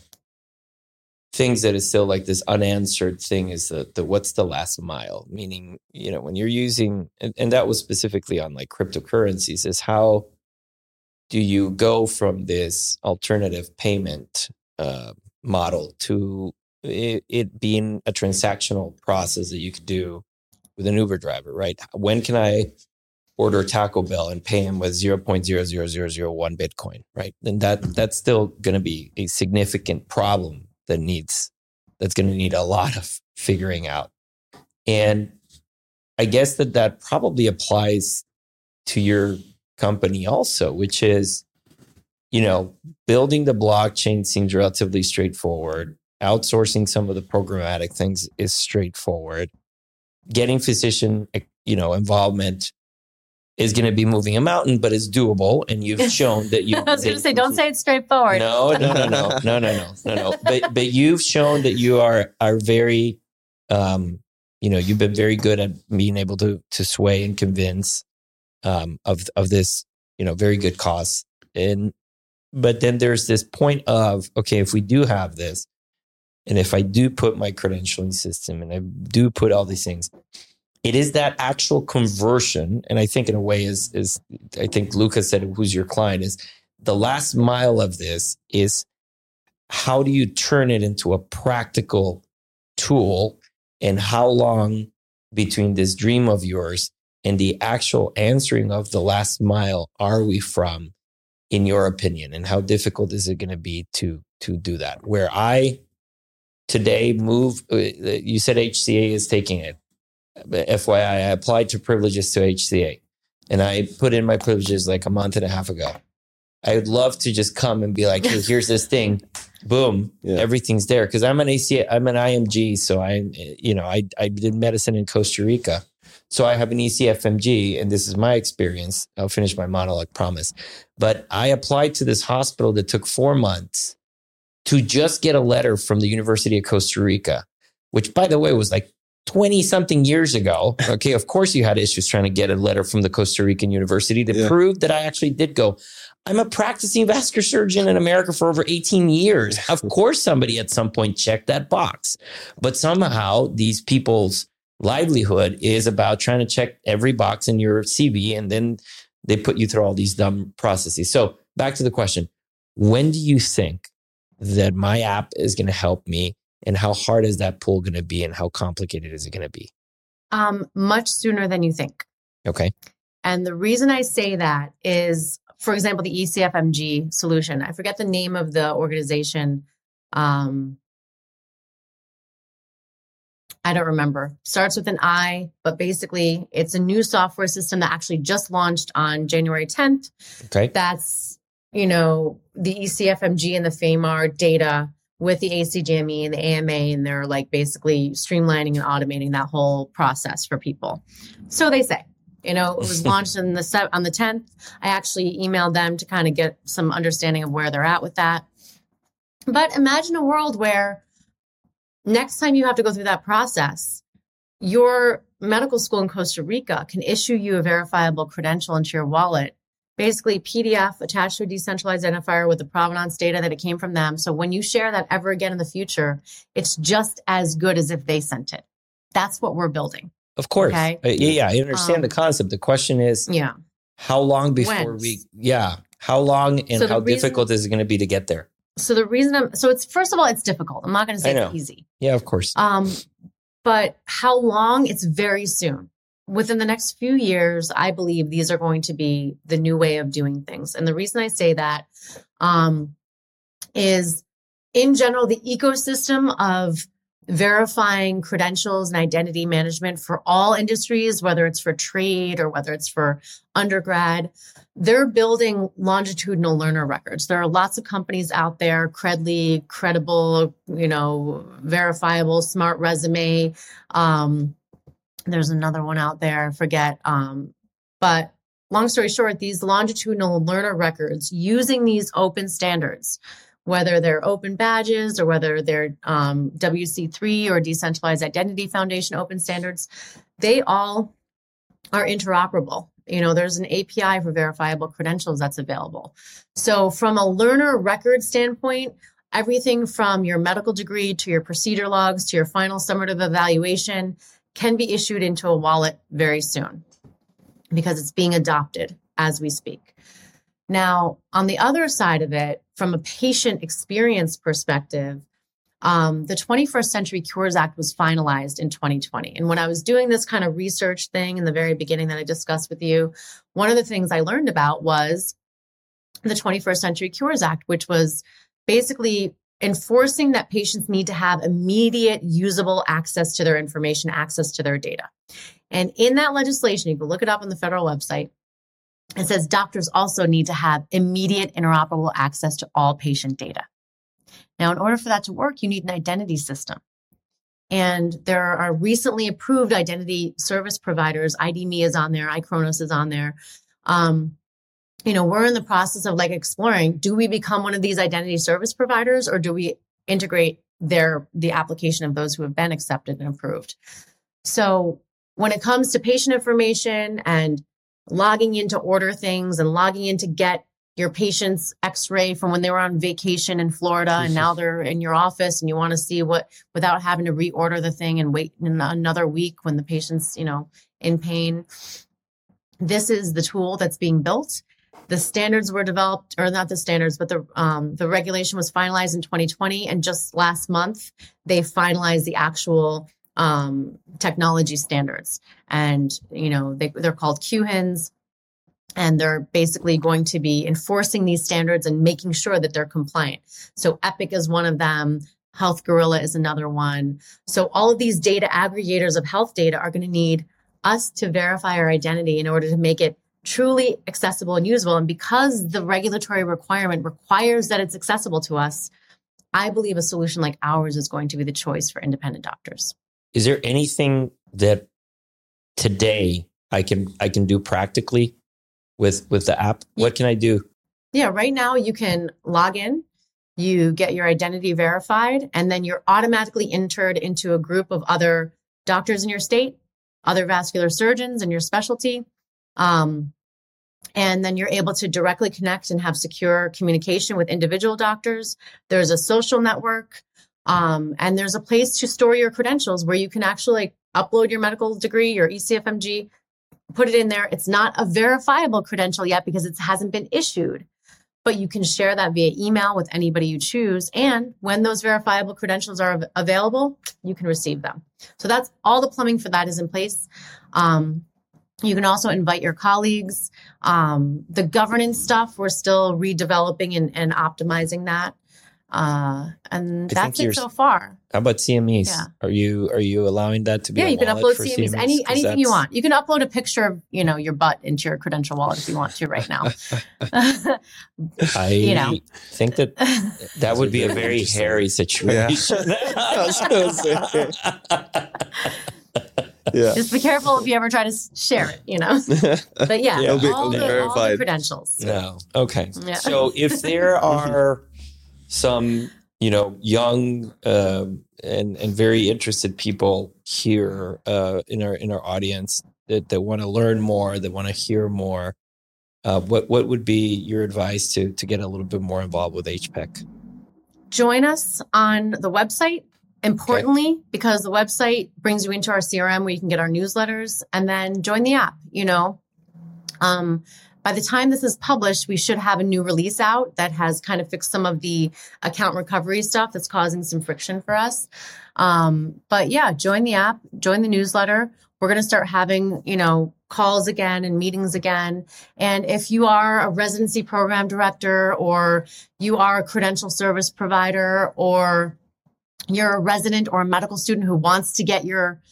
things that is still like this unanswered thing is the, the what's the last mile? Meaning, you know, when you're using, and, and that was specifically on like cryptocurrencies, is how do you go from this alternative payment uh, model to it, it being a transactional process that you could do with an Uber driver, right? When can I order Taco Bell and pay him with zero point zero zero zero zero one Bitcoin, right? And that that's still going to be a significant problem that needs, that's going to need a lot of figuring out. And I guess that that probably applies to your company also, which is, you know, building the blockchain seems relatively straightforward. Outsourcing some of the programmatic things is straightforward. Getting physician, you know, involvement is going to be moving a mountain, but it's doable. And you've shown that you. I was going to say, don't say it's straightforward. No, no, no, no, no, no, no, no, no. But but you've shown that you are are very, um, you know, you've been very good at being able to to sway and convince um, of of this, you know, very good cause. And but then there's this point of, okay, if we do have this, and if I do put my credentialing system, and I do put all these things. It is that actual conversion, and I think in a way is is I think Lucas said, "Who's your client?" Is the last mile of this is how do you turn it into a practical tool, and how long between this dream of yours and the actual answering of the last mile are we from, in your opinion, and how difficult is it going to be to to do that? Where I today move, you said H C A is taking it. F Y I, I applied to privileges to H C A and I put in my privileges like a month and a half ago. I would love to just come and be like, hey, here's this thing. Boom. Yeah. Everything's there. Cause I'm an A C A, I'm an I M G. So I, you know, I, I did medicine in Costa Rica. So I have an E C F M G and this is my experience. I'll finish my monologue, promise. But I applied to this hospital that took four months to just get a letter from the University of Costa Rica, which by the way was like twenty something years ago. Okay. Of course you had issues trying to get a letter from the Costa Rican University to yeah. prove that I actually did go. I'm a practicing vascular surgeon in America for over eighteen years. Of course somebody at some point checked that box, but somehow these people's livelihood is about trying to check every box in your C V, and then they put you through all these dumb processes. So back to the question, when do you think that my app is going to help me, and how hard is that pull going to be, and how complicated is it going to be? Um, much sooner than you think. Okay. And the reason I say that is, for example, the E C F M G solution. I forget the name of the organization. Um, I don't remember. Starts with an I, but basically it's a new software system that actually just launched on January tenth. Okay. That's, you know, the E C F M G and the FAMAR data with the A C G M E and the A M A, and they're like basically streamlining and automating that whole process for people. So they say. You know, it was launched in the se- on the tenth. I actually emailed them to kind of get some understanding of where they're at with that. But imagine a world where next time you have to go through that process, your medical school in Costa Rica can issue you a verifiable credential into your wallet, basically P D F attached to a decentralized identifier with the provenance data that it came from them. So when you share that ever again in the future, it's just as good as if they sent it. That's what we're building. Of course. Okay. Uh, yeah, yeah, I understand Um, the concept. The question is, Yeah. how long before When? we, yeah, how long and So the how reason- difficult is it going to be to get there? So the reason I'm, so it's, first of all, it's difficult. I'm not going to say I know. it's easy. Yeah, of course. Um, but how long? It's very soon. Within the next few years, I believe these are going to be the new way of doing things. And the reason I say that um, is, in general, the ecosystem of verifying credentials and identity management for all industries, whether it's for trade or whether it's for undergrad, they're building longitudinal learner records. There are lots of companies out there, Credly, Credible, you know, Verifiable, Smart Resume. Um, there's another one out there, I forget. Um, but long story short, these longitudinal learner records using these open standards, whether they're open badges or whether they're um, W C three or Decentralized Identity Foundation open standards, they all are interoperable. You know, there's an A P I for verifiable credentials that's available. So from a learner record standpoint, everything from your medical degree to your procedure logs to your final summative evaluation can be issued into a wallet very soon because it's being adopted as we speak. Now, on the other side of it, from a patient experience perspective, um, the twenty-first Century Cures Act was finalized in twenty twenty. And when I was doing this kind of research thing in the very beginning that I discussed with you, one of the things I learned about was the twenty-first Century Cures Act, which was basically enforcing that patients need to have immediate usable access to their information, access to their data. And in that legislation, you can look it up on the federal website, it says doctors also need to have immediate interoperable access to all patient data. Now, in order for that to work, you need an identity system. And there are recently approved identity service providers. I D M E is on there. iChronos is on there. Um, you know, we're in the process of like exploring, do we become one of these identity service providers or do we integrate their the application of those who have been accepted and approved? So when it comes to patient information and logging in to order things and logging in to get your patient's x-ray from when they were on vacation in Florida and now they're in your office and you want to see what, without having to reorder the thing and wait another week when the patient's, you know, in pain. This is the tool that's being built. The standards were developed, or not the standards, but the um, the regulation was finalized in twenty twenty. And just last month, they finalized the actual um, technology standards. And, you know, they, they're called Q H I Ns. And they're basically going to be enforcing these standards and making sure that they're compliant. So Epic is one of them. Health Gorilla is another one. So all of these data aggregators of health data are going to need us to verify our identity in order to make it truly accessible and usable. And because the regulatory requirement requires that it's accessible to us, I believe a solution like ours is going to be the choice for independent doctors. Is there anything that today I can I can do practically with with the app? What can I do? Yeah, right now you can log in, you get your identity verified, and then you're automatically entered into a group of other doctors in your state, other vascular surgeons in your specialty. Um, and then you're able to directly connect and have secure communication with individual doctors. There's a social network, um, and there's a place to store your credentials where you can actually upload your medical degree, your E C F M G, put it in there. It's not a verifiable credential yet because it hasn't been issued, but you can share that via email with anybody you choose. And when those verifiable credentials are av- available, you can receive them. So that's all the plumbing for that is in place. Um, you can also invite your colleagues. Um, the governance stuff, we're still redeveloping and, and optimizing that. Uh, and I that's think it so far. How about C M Es? Yeah. Are you are you allowing that to be? Yeah, a you can wallet upload for C M Es, C M Es? any 'Cause anything you that's- want. You can upload a picture of, you know, your butt into your credential wallet if you want to right now. I You know. think that that would be a very Interesting. hairy situation. I was gonna say. Yeah. Just be careful if you ever try to s- share it, you know. But yeah, It'll be- all, it'll be the, all the verified. credentials. No. Okay. Yeah. So if there are some, you know, young um, and and very interested people here uh, in our in our audience that, that want to learn more, that want to hear more, uh, what what would be your advice to to get a little bit more involved with H P E C? Join us on the website. Importantly, because the website brings you into our C R M where you can get our newsletters, and then join the app. You know, um, by the time this is published, we should have a new release out that has kind of fixed some of the account recovery stuff that's causing some friction for us. Um, but yeah, join the app, join the newsletter. We're going to start having, you know, calls again and meetings again. And if you are a residency program director, or you are a credential service provider, or you're a resident or a medical student who wants to get your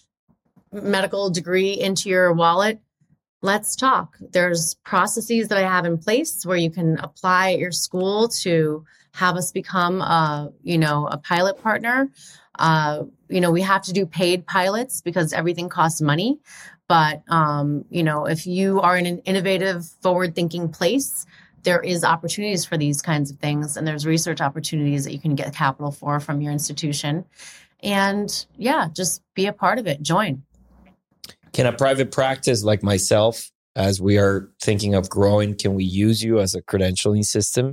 medical degree into your wallet, let's talk. There's processes that I have in place where you can apply at your school to have us become a, you know, a pilot partner. Uh, you know, we have to do paid pilots because everything costs money. But, um, you know, if you are in an innovative, forward-thinking place, there is opportunities for these kinds of things, and there's research opportunities that you can get capital for from your institution. And yeah, just be a part of it. Join. Can a private practice like myself, as we are thinking of growing, can we use you as a credentialing system?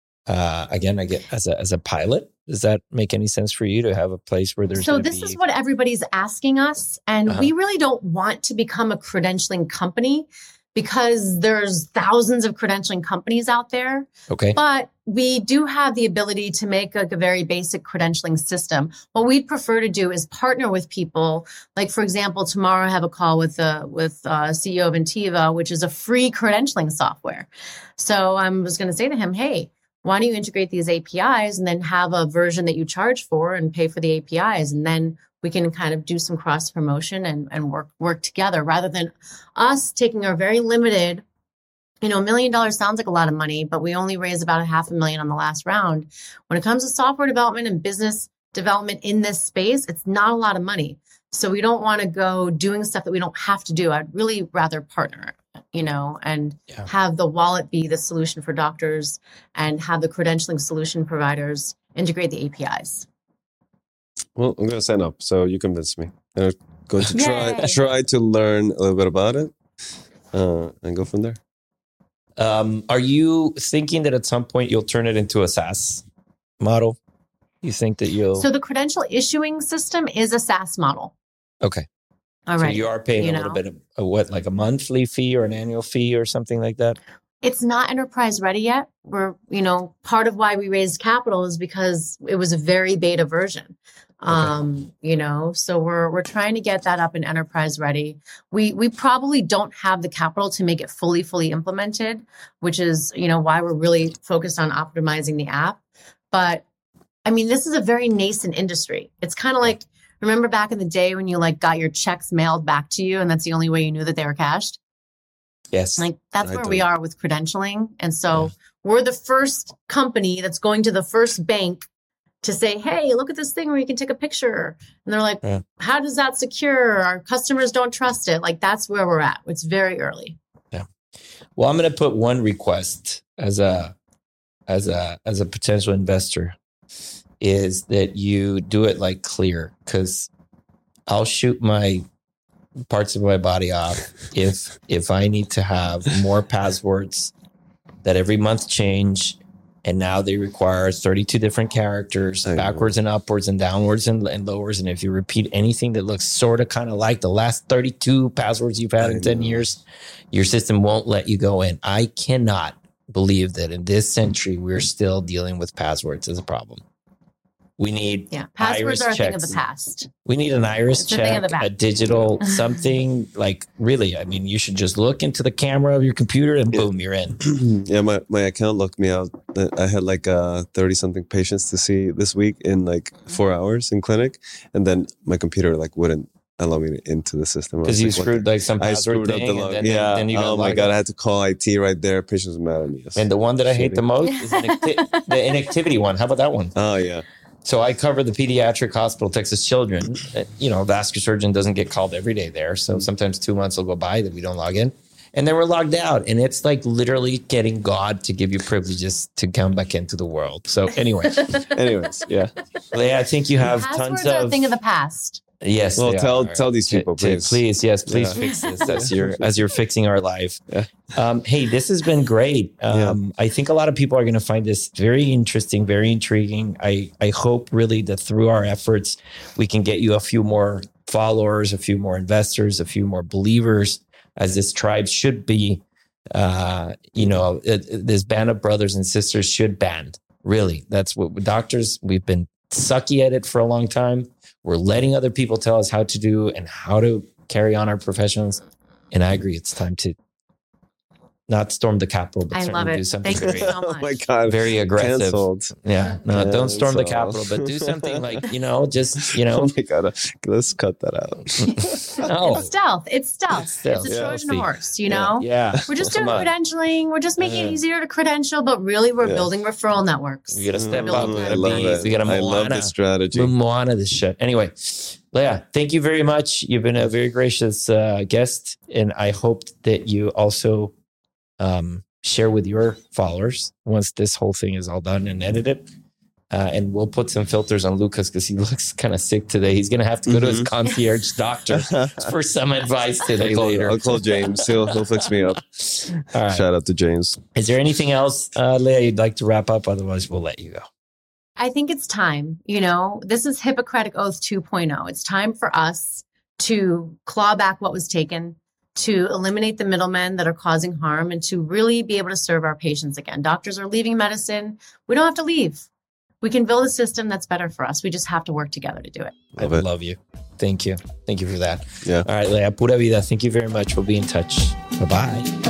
Uh, again, I get as a as a pilot. Does that make any sense for you to have a place where there's So gonna this be... is what everybody's asking us, and Uh-huh. we really don't want to become a credentialing company because there's thousands of credentialing companies out there. Okay. But we do have the ability to make like a very basic credentialing system. What we'd prefer to do is partner with people. Like, for example, tomorrow I have a call with the with uh, C E O of Intiva, which is a free credentialing software. So I was going to say to him, hey, why don't you integrate these A P Is and then have a version that you charge for and pay for the A P Is, and then we can kind of do some cross promotion and, and work work together rather than us taking our very limited. You know, a million dollars sounds like a lot of money, but we only raised about a half a million on the last round. When it comes to software development and business development in this space, it's not a lot of money. So we don't want to go doing stuff that we don't have to do. I'd really rather partner, you know, and Yeah. have the wallet be the solution for doctors and have the credentialing solution providers integrate the A P Is. Well, I'm going to sign up, so you convinced me. I'm going to try Yay. try to learn a little bit about it uh, and go from there. Um, are you thinking that at some point you'll turn it into a SaaS model? You think that you'll... So the credential issuing system is a SaaS model. Okay. All So right. you are paying you a little know. bit of a, what, like a monthly fee or an annual fee or something like that? It's not enterprise ready yet. We're, you know, part of why we raised capital is because it was a very beta version. Um, you know, so we're we're trying to get that up and enterprise ready. We we probably don't have the capital to make it fully fully implemented, which is, you know, why we're really focused on optimizing the app. But I mean, this is a very nascent industry. It's kind of like, remember back in the day when you like got your checks mailed back to you and that's the only way you knew that they were cashed? Yes. Like that's I where do. we are with credentialing. And so Yeah. we're the first company that's going to the first bank to say, hey, look at this thing where you can take a picture. And they're like, Yeah. how does that secure? Our customers don't trust it. Like that's where we're at. It's very early. Well, I'm going to put one request as a as a as a potential investor is that you do it like clear, because I'll shoot my parts of my body off if if I need to have more passwords that every month change And now they require thirty-two different characters, I know. backwards and upwards and downwards and, and lowers. And if you repeat anything that looks sort of kind of like the last thirty-two passwords you've had I in ten know. years, your system won't let you go in. I cannot believe that in this century, we're still dealing with passwords as a problem. We need Yeah, passwords iris are a thing of checks. the past. We need an iris It's a thing of check, the a past. digital something like really. I mean, you should just look into the camera of your computer and Yeah. boom, you're in. Yeah, my, my account locked me out. I had like uh, thirty something patients to see this week in like four hours in clinic. And then my computer like wouldn't allow me into the system. I Because was you like, what screwed the- like some I password screwed up thing, the and log. then, Yeah. then you got oh my logged God. out. I had to call I T right there. Patients were mad at me. Yes. And the one that I hate the Shitty. most is an acti- the inactivity one. How about that one? Oh, yeah. So I cover the pediatric hospital, Texas Children. Uh, You know, vascular surgeon doesn't get called every day there. So sometimes two months will go by that we don't log in. And then we're logged out. And it's like literally getting God to give you privileges to come back into the world. So anyway, Anyways, yeah. Leah, I think you have Passwords tons are a of... thing of the past. Yes. Well, they tell- are. tell these To- people, to- please. please, yes, please Yeah. fix this as you're as you're fixing our life. Yeah. Um, hey, this has been great. Um, I think a lot of people are going to find this very interesting, very intriguing. I I hope really that through our efforts, we can get you a few more followers, a few more investors, a few more believers, as this tribe should be. Uh, you know, it, it- this band of brothers and sisters should band. Really, that's what doctors. We've been sucky at it for a long time. We're letting other people tell us how to do and how to carry on our professions. And I agree, it's time to not storm the Capitol, but I certainly love it. do something Thank you very, so Oh much. my God. very aggressive. Canceled. Yeah, no, Yeah, don't storm the so- Capitol, but do something like, you know, just, you know, Oh my God. Let's cut that out. no. It's stealth. It's stealth. It's stealth. It's a Yeah. Trojan horse, you know? Yeah. We're just Come doing on. credentialing. We're just making Yeah. it easier to credential, but really we're Yeah. building referral networks. We got to step Mm, up. We I got to love be, it. we got to I love Moana. this strategy. We're Moana this shit. Anyway, Leah, thank you very much. You've been a very gracious uh, guest, and I hope that you also um, share with your followers once this whole thing is all done and edited. Uh, and we'll put some filters on Lucas because he looks kind of sick today. He's going to have to go to his Mhm. concierge doctor for some advice today I'll call, later. I'll call James. He'll, he'll fix me up. All right. Shout out to James. Is there anything else, uh, Leah, you'd like to wrap up? Otherwise, we'll let you go. I think it's time, you know, this is Hippocratic Oath two point oh. It's time for us to claw back what was taken, to eliminate the middlemen that are causing harm, and to really be able to serve our patients again. Doctors are leaving medicine. We don't have to leave. We can build a system that's better for us. We just have to work together to do it. Love I it. love you. Thank you. Thank you for that. Yeah. All right, Leah, pura vida. Thank you very much. We'll be in touch. Bye-bye.